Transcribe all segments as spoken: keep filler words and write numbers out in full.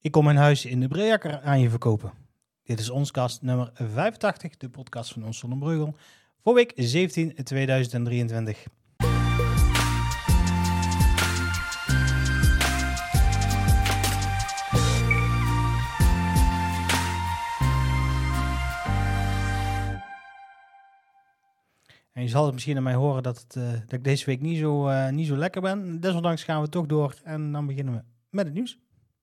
Ik kom mijn huis in de Breakker aan je verkopen. Dit is ons kast nummer vijfentachtig, de podcast van ons Zonnebreugel, voor week zeventien tweeduizend drieëntwintig. En je zal het misschien aan mij horen dat, het, uh, dat ik deze week niet zo, uh, niet zo lekker ben. Desondanks gaan we toch door en dan beginnen we met het nieuws.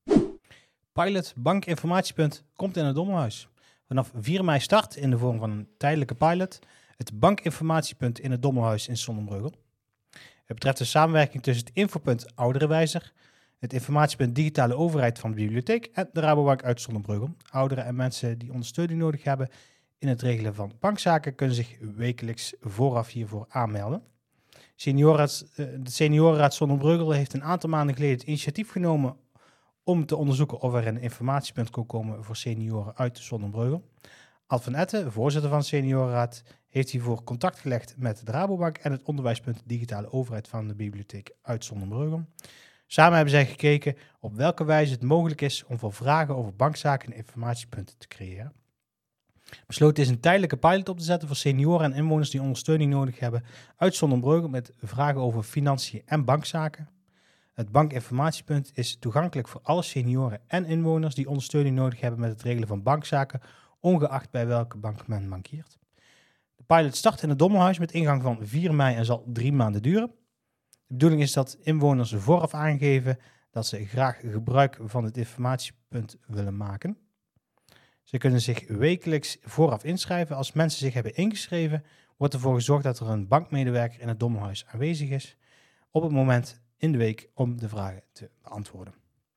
Pilot Bankinformatiepunt komt in het Dommelhuis. Vanaf vier mei start in de vorm van een tijdelijke pilot het Bankinformatiepunt in het Dommelhuis in Zonnebreugel. Het betreft de samenwerking tussen het infopunt Ouderenwijzer, het informatiepunt Digitale Overheid van de Bibliotheek en de Rabobank uit Zonnebreugel. Ouderen en mensen die ondersteuning nodig hebben in het regelen van bankzaken kunnen zich wekelijks vooraf hiervoor aanmelden. Seniorenraad, de Seniorenraad Zonnebreugel heeft een aantal maanden geleden het initiatief genomen om te onderzoeken of er een informatiepunt kon komen voor senioren uit Zonnebreugel. Ad van Etten, voorzitter van de Seniorenraad, heeft hiervoor contact gelegd met de Rabobank en het onderwijspunt Digitale Overheid van de Bibliotheek uit Zonnebreugel. Samen hebben zij gekeken op welke wijze het mogelijk is om voor vragen over bankzaken een informatiepunt te creëren. Besloten is een tijdelijke pilot op te zetten voor senioren en inwoners die ondersteuning nodig hebben uit Zonnebreugel met vragen over financiën en bankzaken. Het bankinformatiepunt is toegankelijk voor alle senioren en inwoners die ondersteuning nodig hebben met het regelen van bankzaken, ongeacht bij welke bank men bankiert. De pilot start in het Dommelhuis met ingang van vier mei en zal drie maanden duren. De bedoeling is dat inwoners vooraf aangeven dat ze graag gebruik van het informatiepunt willen maken. Ze kunnen zich wekelijks vooraf inschrijven. Als mensen zich hebben ingeschreven, wordt ervoor gezorgd dat er een bankmedewerker in het Dommelhuis aanwezig is op het moment in de week om de vragen te beantwoorden.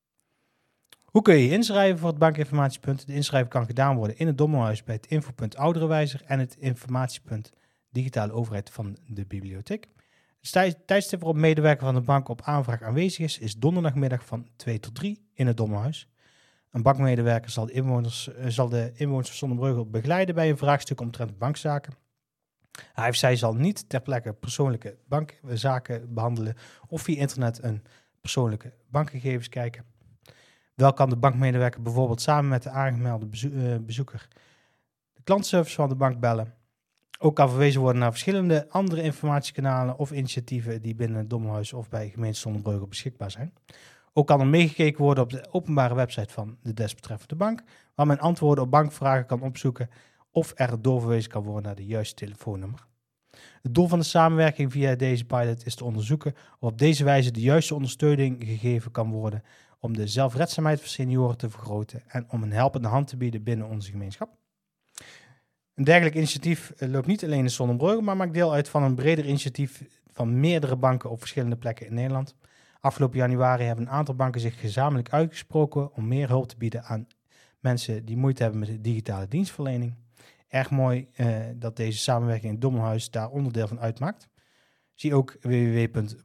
Hoe kun je je inschrijven voor het bankinformatiepunt? De inschrijving kan gedaan worden in het Dommelhuis bij het infopunt Ouderenwijzer en het informatiepunt Digitale Overheid van de Bibliotheek. Het tijdstip waarop medewerker van de bank op aanvraag aanwezig is, is donderdagmiddag van twee tot drie in het Dommelhuis. Een bankmedewerker zal de inwoners, zal de inwoners van Zonnebreugel begeleiden bij een vraagstuk omtrent bankzaken. Hij of zij zal niet ter plekke persoonlijke bankzaken behandelen of via internet een persoonlijke bankgegevens kijken. Wel kan de bankmedewerker bijvoorbeeld samen met de aangemelde bezo- uh, bezoeker de klantservice van de bank bellen. Ook kan verwezen worden naar verschillende andere informatiekanalen of initiatieven die binnen het Dommelhuis of bij gemeente Zonnebreugel beschikbaar zijn. Ook kan er meegekeken worden op de openbare website van de desbetreffende bank, waar men antwoorden op bankvragen kan opzoeken of er doorverwezen kan worden naar de juiste telefoonnummer. Het doel van de samenwerking via deze pilot is te onderzoeken of op deze wijze de juiste ondersteuning gegeven kan worden om de zelfredzaamheid van senioren te vergroten en om een helpende hand te bieden binnen onze gemeenschap. Een dergelijk initiatief loopt niet alleen in Zonnebreugel, maar maakt deel uit van een breder initiatief van meerdere banken op verschillende plekken in Nederland. Afgelopen januari hebben een aantal banken zich gezamenlijk uitgesproken om meer hulp te bieden aan mensen die moeite hebben met de digitale dienstverlening. Erg mooi uh, dat deze samenwerking in het Dommelhuis daar onderdeel van uitmaakt. Zie ook w w w punt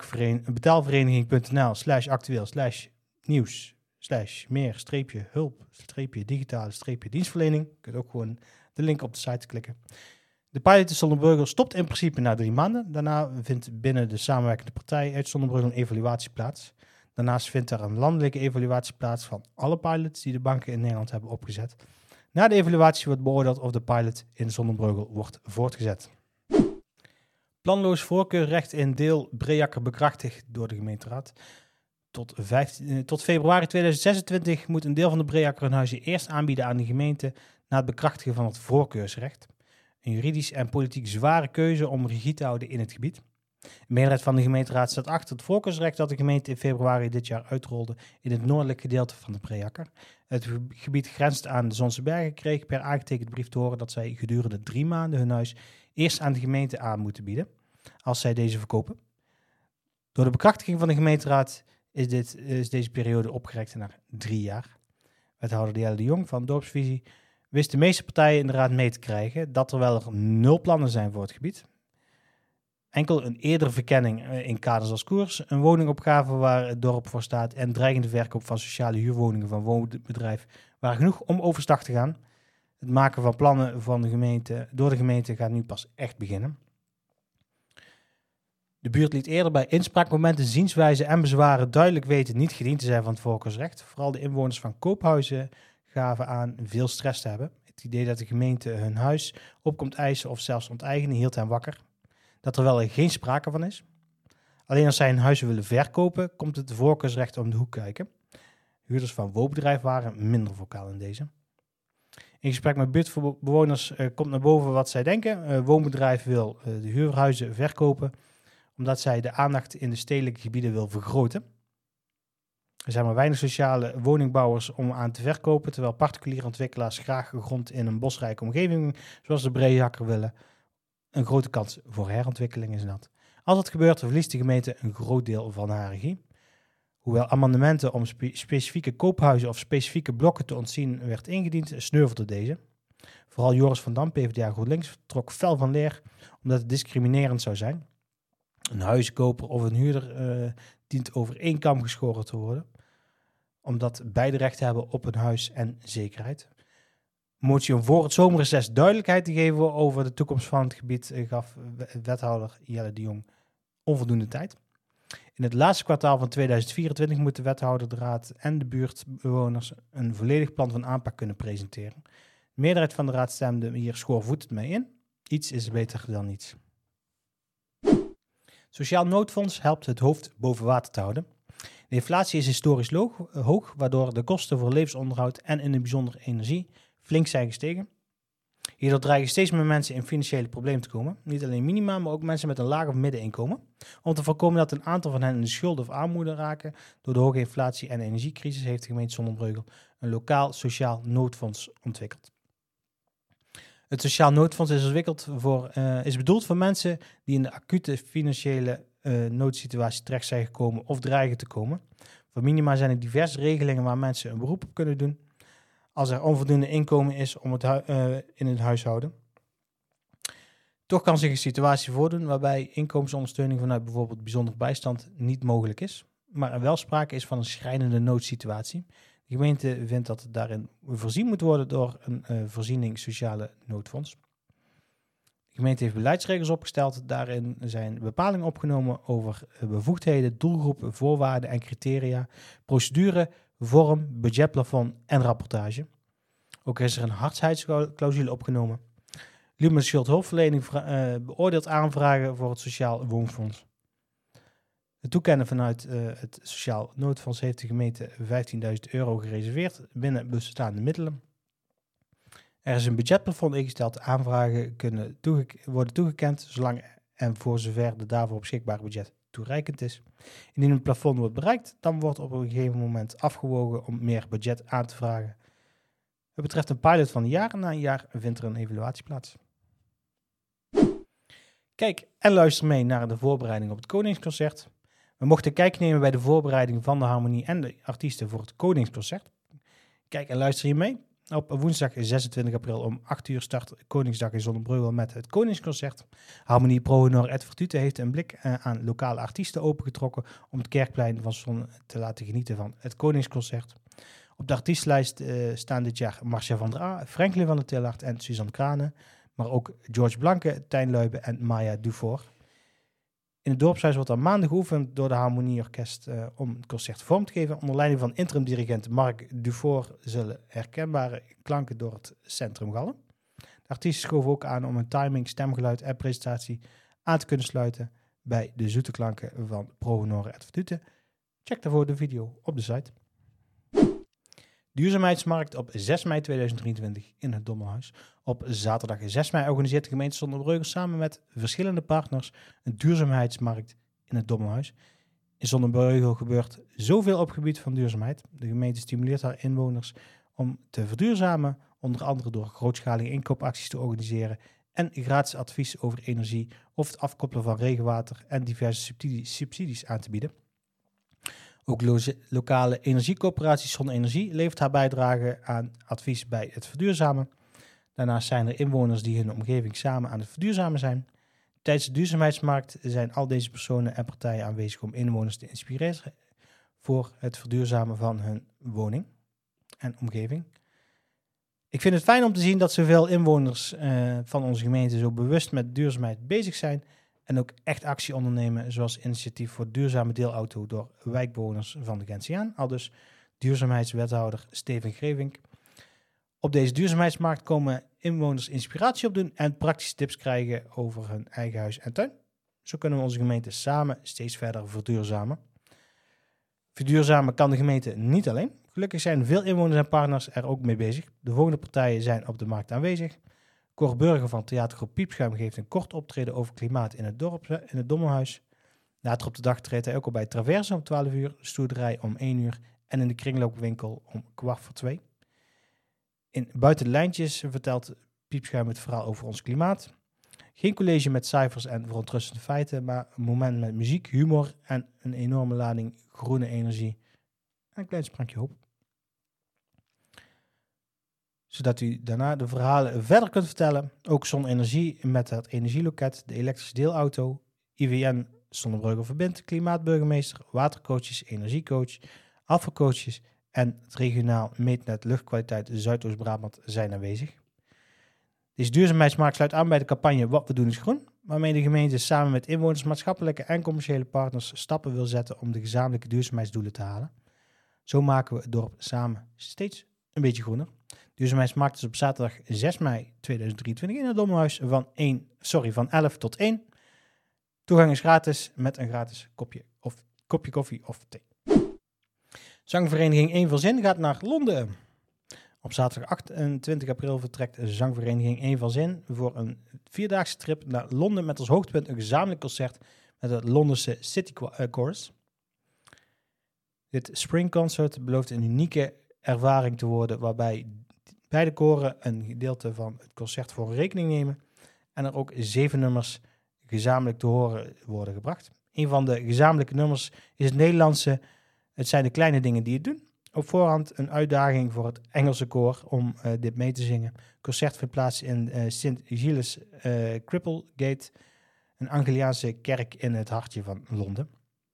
betaalvereniging.nl slash actueel slash nieuws slash meer streepje hulp streepje digitale streepje dienstverlening. Je kunt ook gewoon de link op de site klikken. De pilot in Zonnebreugel stopt in principe na drie maanden. Daarna vindt binnen de samenwerkende partij uit Zonnebreugel een evaluatie plaats. Daarnaast vindt er een landelijke evaluatie plaats van alle pilots die de banken in Nederland hebben opgezet. Na de evaluatie wordt beoordeeld of de pilot in Zonnebreugel wordt voortgezet. Planloos voorkeurrecht in deel Breakker bekrachtigd door de gemeenteraad. Tot, vijftien, tot februari tweeduizend zesentwintig moet een deel van de Breakker een huisje eerst aanbieden aan de gemeente na het bekrachtigen van het voorkeursrecht. Een juridisch en politiek zware keuze om regie te houden in het gebied. De meerderheid van de gemeenteraad staat achter het voorkeursrecht dat de gemeente in februari dit jaar uitrolde in het noordelijke gedeelte van de Breakker. Het gebied grenst aan de Zonse Bergen, kreeg per aangetekende brief te horen dat zij gedurende drie maanden hun huis eerst aan de gemeente aan moeten bieden, als zij deze verkopen. Door de bekrachtiging van de gemeenteraad is, dit, is deze periode opgerekt naar drie jaar. Wethouder de Jelle de Jong van Dorpsvisie wist de meeste partijen in de raad mee te krijgen dat er wel nul plannen zijn voor het gebied. Enkel een eerdere verkenning in kaders als koers, een woningopgave waar het dorp voor staat en dreigende verkoop van sociale huurwoningen van woonbedrijf waren genoeg om overstag te gaan. Het maken van plannen van de gemeente, door de gemeente gaat nu pas echt beginnen. De buurt liet eerder bij inspraakmomenten zienswijze en bezwaren duidelijk weten niet gediend te zijn van het voorkeursrecht. Vooral de inwoners van koophuizen gaven aan veel stress te hebben. Het idee dat de gemeente hun huis op komt eisen of zelfs onteigenen hield hen wakker. Dat er wel geen sprake van is. Alleen als zij hun huizen willen verkopen, komt het voorkeursrecht om de hoek kijken. Huurders van woonbedrijf waren minder vocaal in deze. In gesprek met buurtbewoners uh, komt naar boven wat zij denken. Uh, woonbedrijf wil uh, de huurhuizen verkopen omdat zij de aandacht in de stedelijke gebieden wil vergroten. Er zijn maar weinig sociale woningbouwers om aan te verkopen, terwijl particuliere ontwikkelaars graag grond in een bosrijke omgeving, zoals de Breejakker, willen. Een grote kans voor herontwikkeling is dat. Als dat gebeurt, verliest de gemeente een groot deel van haar regie. Hoewel amendementen om spe- specifieke koophuizen of specifieke blokken te ontzien werd ingediend, sneuvelde deze. Vooral Joris van Dam, P v d A GroenLinks, trok fel van leer omdat het discriminerend zou zijn. Een huizenkoper of een huurder uh, dient over één kam geschoren te worden, omdat beide recht hebben op een huis en zekerheid. Motie om voor het zomerreces duidelijkheid te geven over de toekomst van het gebied uh, gaf wethouder Jelle de Jong onvoldoende tijd. In het laatste kwartaal van tweeduizend vierentwintig moet de wethouder, de raad en de buurtbewoners een volledig plan van aanpak kunnen presenteren. De meerderheid van de raad stemde hier schoorvoetend mee in. Iets is beter dan niets. Sociaal noodfonds helpt het hoofd boven water te houden. De inflatie is historisch loog, hoog, waardoor de kosten voor levensonderhoud en in het bijzonder energie flink zijn gestegen. Hierdoor dreigen steeds meer mensen in financiële problemen te komen. Niet alleen minima, maar ook mensen met een laag of middeninkomen. Om te voorkomen dat een aantal van hen in de schulden of armoede raken door de hoge inflatie en de energiecrisis, heeft de gemeente Zonnebreugel een lokaal sociaal noodfonds ontwikkeld. Het sociaal noodfonds is, ontwikkeld voor, uh, is bedoeld voor mensen die in de acute financiële uh, noodsituatie terecht zijn gekomen of dreigen te komen. Voor minima zijn er diverse regelingen waar mensen een beroep op kunnen doen als er onvoldoende inkomen is om het hu- uh, in het huishouden. Toch kan zich een situatie voordoen waarbij inkomensondersteuning vanuit bijvoorbeeld bijzondere bijstand niet mogelijk is, maar er wel sprake is van een schrijnende noodsituatie. De gemeente vindt dat het daarin voorzien moet worden door een uh, voorziening sociale noodfonds. De gemeente heeft beleidsregels opgesteld. Daarin zijn bepalingen opgenomen over bevoegdheden, doelgroepen, voorwaarden en criteria, procedure, vorm, budgetplafond en rapportage. Ook is er een hardheidsclausule opgenomen. Lumen Schuldhulpverlening uh, beoordeelt aanvragen voor het Sociaal Woonfonds. Het toekennen vanuit uh, het Sociaal Noodfonds heeft de gemeente vijftienduizend euro gereserveerd binnen bestaande middelen. Er is een budgetplafond ingesteld. Aanvragen kunnen toege- worden toegekend zolang en voor zover de daarvoor beschikbare budget toereikend is. Indien het plafond wordt bereikt, dan wordt op een gegeven moment afgewogen om meer budget aan te vragen. Het betreft een pilot van een jaar en na een jaar vindt er een evaluatie plaats. Kijk en luister mee naar de voorbereiding op het Koningsconcert. We mochten kijk nemen bij de voorbereiding van de harmonie en de artiesten voor het Koningsconcert. Kijk en luister hier mee. Op woensdag zesentwintig april om acht uur start Koningsdag in Zonnebreugel met het Koningsconcert. Harmonie Pro Honor et Virtute heeft een blik uh, aan lokale artiesten opengetrokken om het Kerkplein van Zon te laten genieten van het Koningsconcert. Op de artiestenlijst uh, staan dit jaar Marcia van der A, Franklin van der Tillard en Suzanne Kranen, maar ook George Blanke, Tijn Luybe en Maya Dufour. In het dorpshuis wordt al maanden geoefend door de Harmonieorkest uh, om het concert vorm te geven. Onder leiding van interim-dirigent Marc Dufour zullen herkenbare klanken door het centrum gallen. De artiesten schoven ook aan om hun timing, stemgeluid en presentatie aan te kunnen sluiten bij de zoete klanken van Pro Honor et Virtute. Check daarvoor de video op de site. Duurzaamheidsmarkt op zes mei tweeduizend drieëntwintig in het Dommelhuis. Op zaterdag zes mei organiseert de gemeente Zonnebreugel samen met verschillende partners een duurzaamheidsmarkt in het Dommelhuis. In Zonnebreugel gebeurt zoveel op het gebied van duurzaamheid. De gemeente stimuleert haar inwoners om te verduurzamen, onder andere door grootschalige inkoopacties te organiseren en gratis advies over energie of het afkoppelen van regenwater en diverse subsidies, subsidies aan te bieden. Ook lo- lokale energiecoöperatie Zonne-Energie levert haar bijdrage aan advies bij het verduurzamen. Daarnaast zijn er inwoners die hun omgeving samen aan het verduurzamen zijn. Tijdens de duurzaamheidsmarkt zijn al deze personen en partijen aanwezig om inwoners te inspireren voor het verduurzamen van hun woning en omgeving. Ik vind het fijn om te zien dat zoveel inwoners uh, van onze gemeente zo bewust met duurzaamheid bezig zijn En ook echt actie ondernemen, zoals initiatief voor duurzame deelauto door wijkbewoners van de Gentiaan. Aldus duurzaamheidswethouder Steven Grevink. Op deze duurzaamheidsmarkt komen inwoners inspiratie opdoen en praktische tips krijgen over hun eigen huis en tuin. Zo kunnen we onze gemeente samen steeds verder verduurzamen. Verduurzamen kan de gemeente niet alleen. Gelukkig zijn veel inwoners en partners er ook mee bezig. De volgende partijen zijn op de markt aanwezig. Cor Burger van theatergroep Piepschuim geeft een kort optreden over klimaat in het dorp, in het Dommelhuis. Later op de dag treedt hij ook al bij Traverse om twaalf uur, de stoerderij om één uur en in de kringloopwinkel om kwart voor twee. In Buiten de Lijntjes vertelt Piepschuim het verhaal over ons klimaat. Geen college met cijfers en verontrustende feiten, maar een moment met muziek, humor en een enorme lading groene energie. En een klein sprankje hoop. Zodat u daarna de verhalen verder kunt vertellen. Ook zonne-energie met het energieloket, de elektrische deelauto, I V N Zonnebrugge verbindt, klimaatburgemeester, watercoaches, energiecoach, afvalcoaches en het regionaal meetnet luchtkwaliteit Zuidoost-Brabant zijn aanwezig. Deze duurzaamheidsmarkt sluit aan bij de campagne Wat we doen is groen, waarmee de gemeente samen met inwoners, maatschappelijke en commerciële partners stappen wil zetten om de gezamenlijke duurzaamheidsdoelen te halen. Zo maken we het dorp samen steeds een beetje groener. Duurzaamheidsmarkt is op zaterdag zes mei tweeduizend drieëntwintig in het Dommelhuis van, één, sorry, van elf tot één. Toegang is gratis met een gratis kopje, of, kopje koffie of thee. Zangvereniging Eén van Zin gaat naar Londen. Op zaterdag achtentwintig april vertrekt de zangvereniging Eén van Zin voor een vierdaagse trip naar Londen met als hoogtepunt een gezamenlijk concert met het Londense City Chorus. Dit Spring Concert belooft een unieke ervaring te worden waarbij beide koren een gedeelte van het concert voor rekening nemen en er ook zeven nummers gezamenlijk te horen worden gebracht. Een van de gezamenlijke nummers is het Nederlandse Het zijn de kleine dingen die het doen. Op voorhand een uitdaging voor het Engelse koor om uh, dit mee te zingen. Het concert vindt plaats in uh, Sint Giles uh, Cripplegate, een Angliaanse kerk in het hartje van Londen.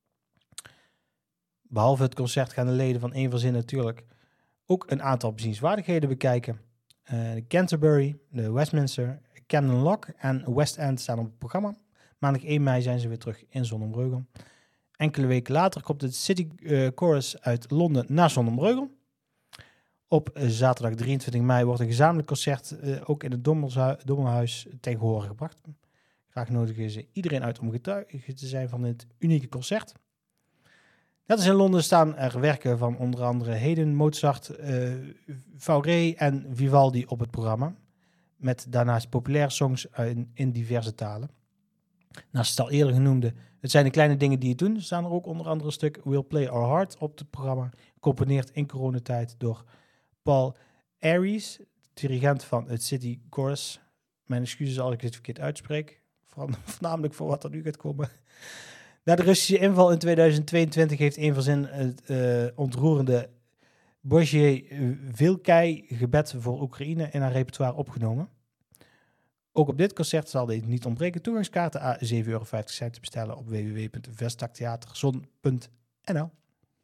Behalve het concert gaan de leden van Eén van Zin natuurlijk ook een aantal bezienswaardigheden bekijken. Uh, Canterbury, de Westminster, Camden Lock en West End staan op het programma. Maandag één mei zijn ze weer terug in Zonnebreugel. Enkele weken later komt het City uh, Chorus uit Londen naar Zonnebreugel. Op uh, zaterdag drieëntwintig mei wordt een gezamenlijk concert uh, ook in het Dommelhuis ten gehore gebracht. Graag nodigen ze iedereen uit om getuige te zijn van dit unieke concert. Net als in Londen staan er werken van onder andere Haydn, Mozart, uh, Fauré en Vivaldi op het programma. Met daarnaast populaire songs in, in diverse talen. Naast het al eerder genoemde Het zijn de kleine dingen die het doen, staan er ook onder andere een stuk We'll Play Our Heart op het programma. Gecomponeerd in coronatijd door Paul Aries, dirigent van het City Chorus. Mijn excuses als ik het verkeerd uitspreek, voornamelijk voor wat er nu gaat komen. Na de Russische inval in tweeduizend tweeëntwintig heeft Eén van Zin het uh, ontroerende Boží Velký gebed voor Oekraïne in haar repertoire opgenomen. Ook op dit concert zal dit niet ontbreken. Toegangskaarten à zeven euro vijftig zijn te bestellen op w w w punt vestaktheaterzon punt n l.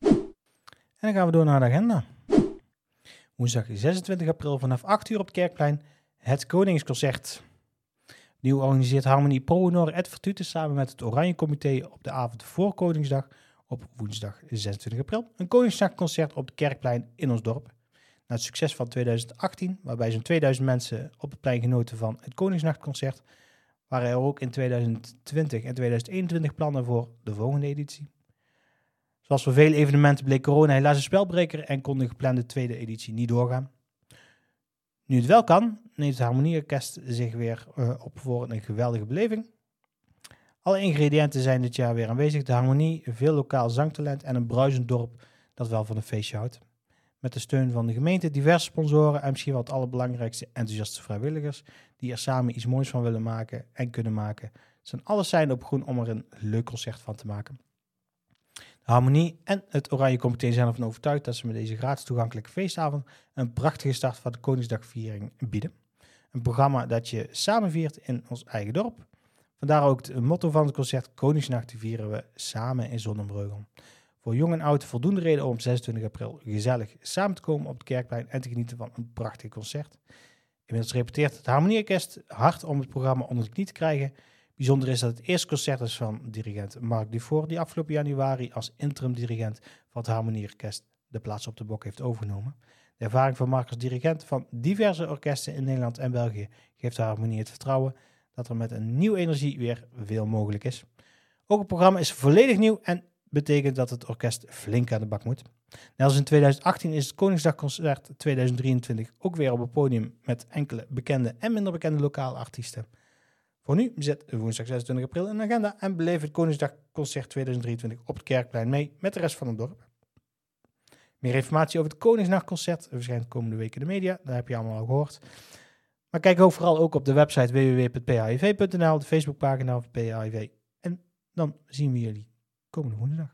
En dan gaan we door naar de agenda. Woensdag zesentwintig april vanaf acht uur op het Kerkplein het Koningsconcert. Nieuw organiseert Harmonie Pro Honor et Virtute samen met het Oranje Comité op de avond voor Koningsdag op woensdag zesentwintig april. Een Koningsnachtconcert op het Kerkplein in ons dorp. Na het succes van tweeduizend achttien, waarbij zo'n tweeduizend mensen op het plein genoten van het Koningsnachtconcert, waren er ook in tweeduizend twintig en tweeduizend eenentwintig plannen voor de volgende editie. Zoals voor vele evenementen bleek corona helaas een spelbreker en kon de geplande tweede editie niet doorgaan. Nu het wel kan, neemt het Harmonieorkest zich weer uh, op voor een geweldige beleving. Alle ingrediënten zijn dit jaar weer aanwezig. De harmonie, veel lokaal zangtalent en een bruisend dorp dat wel van een feestje houdt. Met de steun van de gemeente, diverse sponsoren en misschien wel het allerbelangrijkste enthousiaste vrijwilligers die er samen iets moois van willen maken en kunnen maken. Het zijn alles zijn op groen om er een leuk concert van te maken. De Harmonie en het Oranje Comité zijn ervan overtuigd dat ze met deze gratis toegankelijke feestavond een prachtige start van de Koningsdagviering bieden. Een programma dat je samen viert in ons eigen dorp. Vandaar ook het motto van het concert: Koningsnacht vieren we samen in Zonnebreugel. Voor jong en oud voldoende reden om op zesentwintig april gezellig samen te komen op het Kerkplein en te genieten van een prachtig concert. Inmiddels repeteert het Harmonieorkest hard om het programma onder de knie te krijgen. Bijzonder is dat het eerste concert is van dirigent Marc Dufour, die afgelopen januari als interim dirigent van het Harmonieorkest de plaats op de bok heeft overgenomen. De ervaring van Marc als dirigent van diverse orkesten in Nederland en België geeft de Harmonie het vertrouwen dat er met een nieuwe energie weer veel mogelijk is. Ook het programma is volledig nieuw en betekent dat het orkest flink aan de bak moet. Net als in tweeduizend achttien is het Koningsdagconcert tweeduizend drieëntwintig ook weer op het podium met enkele bekende en minder bekende lokale artiesten. Voor nu zet woensdag zesentwintig april in de agenda en beleef het Koningsdagconcert tweeduizend drieëntwintig op het Kerkplein mee met de rest van het dorp. Meer informatie over het Koningsnachtconcert verschijnt komende week in de media, dat heb je allemaal al gehoord. Maar kijk ook vooral ook op de website w w w punt p h i v punt n l, de Facebookpagina van P H I V. En dan zien we jullie komende woensdag.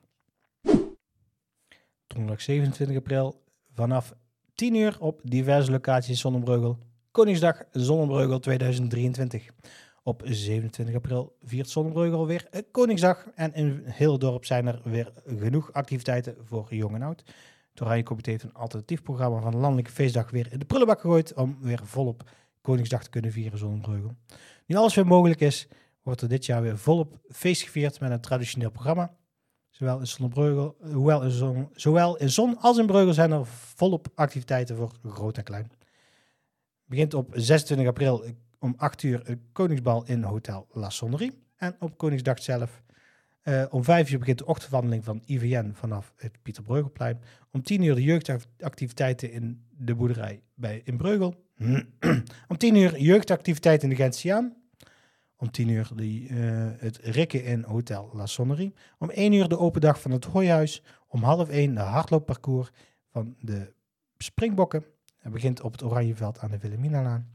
Donderdag zevenentwintig april vanaf tien uur op diverse locaties in Zonnebreugel. Koningsdag Zonnebreugel tweeduizend drieëntwintig. Op zevenentwintig april viert Zonnebreugel weer Koningsdag. En in heel het dorp zijn er weer genoeg activiteiten voor jong en oud. Het Oranje Comité heeft een alternatief programma van de Landelijke Feestdag weer in de prullenbak gegooid om weer volop Koningsdag te kunnen vieren Zonnebreugel. Nu alles weer mogelijk is, wordt er dit jaar weer volop feest gevierd met een traditioneel programma. Zowel in Zonnebreugel, hoewel in zon, zowel in Zon als in Breugel zijn er volop activiteiten voor groot en klein. Het begint op zesentwintig april om acht uur een Koningsbal in Hotel La Sonnerie. En op Koningsdag zelf uh, om vijf uur begint de ochtendwandeling van I V N vanaf het Pieter Breugelplein. Om tien uur de jeugdactiviteiten in de boerderij bij in Breugel. Om tien uur jeugdactiviteiten in de Gentiaan. Om tien uur die, uh, het Rikken in Hotel La Sonnerie. Om één uur de open dag van het Hooihuis. Om half één de hardloopparcours van de Springbokken. Het begint op het Oranjeveld aan de Wilhelminalaan.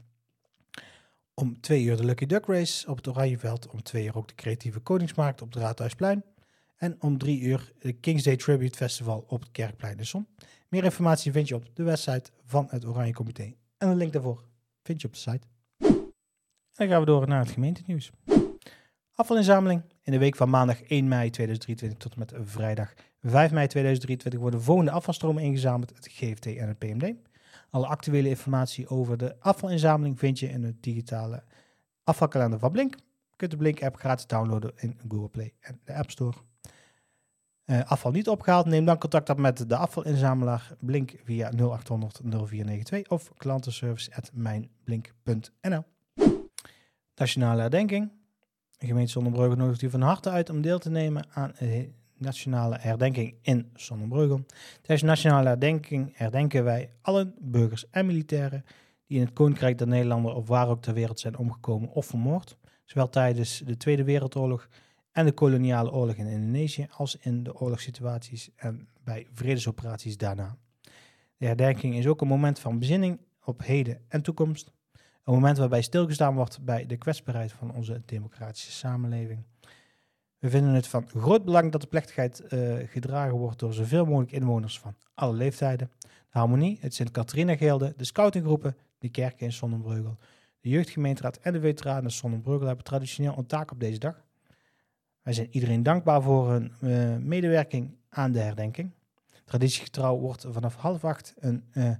Om twee uur de Lucky Duck Race op het Oranjeveld. Om twee uur ook de Creatieve Koningsmarkt op het Raadhuisplein. En om drie uur de King's Day Tribute Festival op het Kerkplein in Zon. Meer informatie vind je op de website van het Oranje Comité. En een link daarvoor vind je op de site. En dan gaan we door naar het gemeentenieuws. Afvalinzameling. In de week van maandag één mei tweeduizend drieëntwintig tot en met vrijdag vijf mei tweeduizend drieëntwintig worden de volgende afvalstromen ingezameld, het G F T en het P M D. Alle actuele informatie over de afvalinzameling vind je in de digitale afvalkalender van Blink. Je kunt de Blink-app gratis downloaden in Google Play en de App Store. Uh, afval niet opgehaald, neem dan contact op met de afvalinzamelaar Blink via nul acht honderd nul vier negen twee of klantenservice at mijnblink punt n l. Nationale herdenking. De gemeente Zonnebreugel nodigt u van harte uit om deel te nemen aan de nationale herdenking in Zonnebreugel. Tijdens de nationale herdenking herdenken wij alle burgers en militairen die in het Koninkrijk der Nederlanden of waar ook ter wereld zijn omgekomen of vermoord. Zowel tijdens de Tweede Wereldoorlog en de koloniale oorlog in Indonesië als in de oorlogssituaties en bij vredesoperaties daarna. De herdenking is ook een moment van bezinning op heden en toekomst. Een moment waarbij stilgestaan wordt bij de kwetsbaarheid van onze democratische samenleving. We vinden het van groot belang dat de plechtigheid uh, gedragen wordt door zoveel mogelijk inwoners van alle leeftijden. De Harmonie, het Sint-Catharina-gilde, de scoutinggroepen, de kerken in Zonnebreugel, de jeugdgemeenteraad en de veteranen Zonnebreugel hebben traditioneel een taak op deze dag. Wij zijn iedereen dankbaar voor hun uh, medewerking aan de herdenking. Traditiegetrouw wordt vanaf half acht een uh,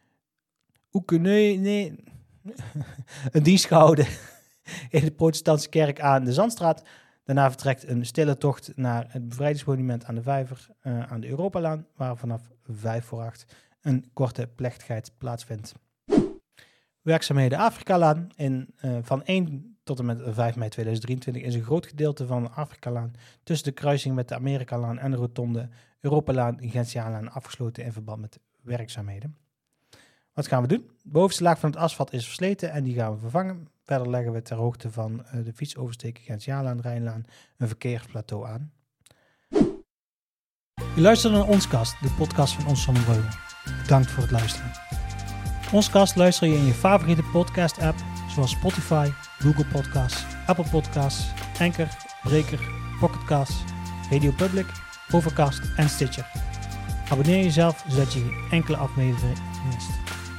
oekenee, nee, een dienst gehouden in de protestantse kerk aan de Zandstraat. Daarna vertrekt een stille tocht naar het bevrijdingsmonument aan de Vijver uh, aan de Europalaan, waar vanaf vijf voor acht een korte plechtigheid plaatsvindt. Werkzaamheden Afrikalaan. In, uh, van één tot en met vijf mei tweeduizend drieëntwintig is een groot gedeelte van de Afrikalaan tussen de kruising met de Amerikalaan en de rotonde Europalaan en Gentiaanlaan afgesloten in verband met werkzaamheden. Wat gaan we doen? De bovenste laag van het asfalt is versleten en die gaan we vervangen. Verder leggen we ter hoogte van uh, de fietsoversteek Gentiaanlaan, Rijnlaan een verkeersplateau aan. Je luistert naar Onskast, de podcast van Ons Zonnebreugel. Bedankt voor het luisteren. Onskast luister je in je favoriete podcast app zoals Spotify, Google Podcasts, Apple Podcasts, Anchor, Breaker, Pocket Casts, Radio Public, Overcast en Stitcher. Abonneer jezelf zodat je geen enkele aflevering mist.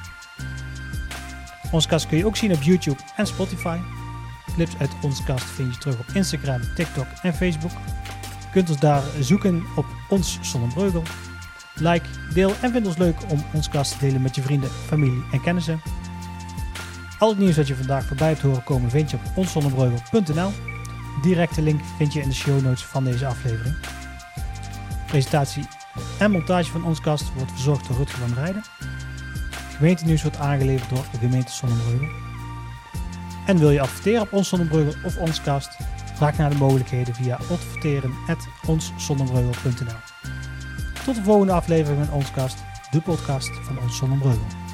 Onskast kun je ook zien op YouTube en Spotify. Clips uit Onskast vind je terug op Instagram, TikTok en Facebook. Je kunt ons daar zoeken op Ons Zonnebreugel. Like, deel en vind ons leuk om Onskast te delen met je vrienden, familie en kennissen. Al het nieuws dat je vandaag voorbij hebt horen komen vind je op ons zonnebreugel punt n l. Directe link vind je in de show notes van deze aflevering. Presentatie en montage van Onscast wordt verzorgd door Rutger van Rijden. Gemeentenieuws wordt aangeleverd door de gemeente Zonnebreugel. En wil je adverteren op Ons Zonnebreugel of Onscast? Vraag naar de mogelijkheden via adverteren apenstaartje ons zonnebreugel punt n l. Tot de volgende aflevering van Onscast, de podcast van Ons Zonnebreugel.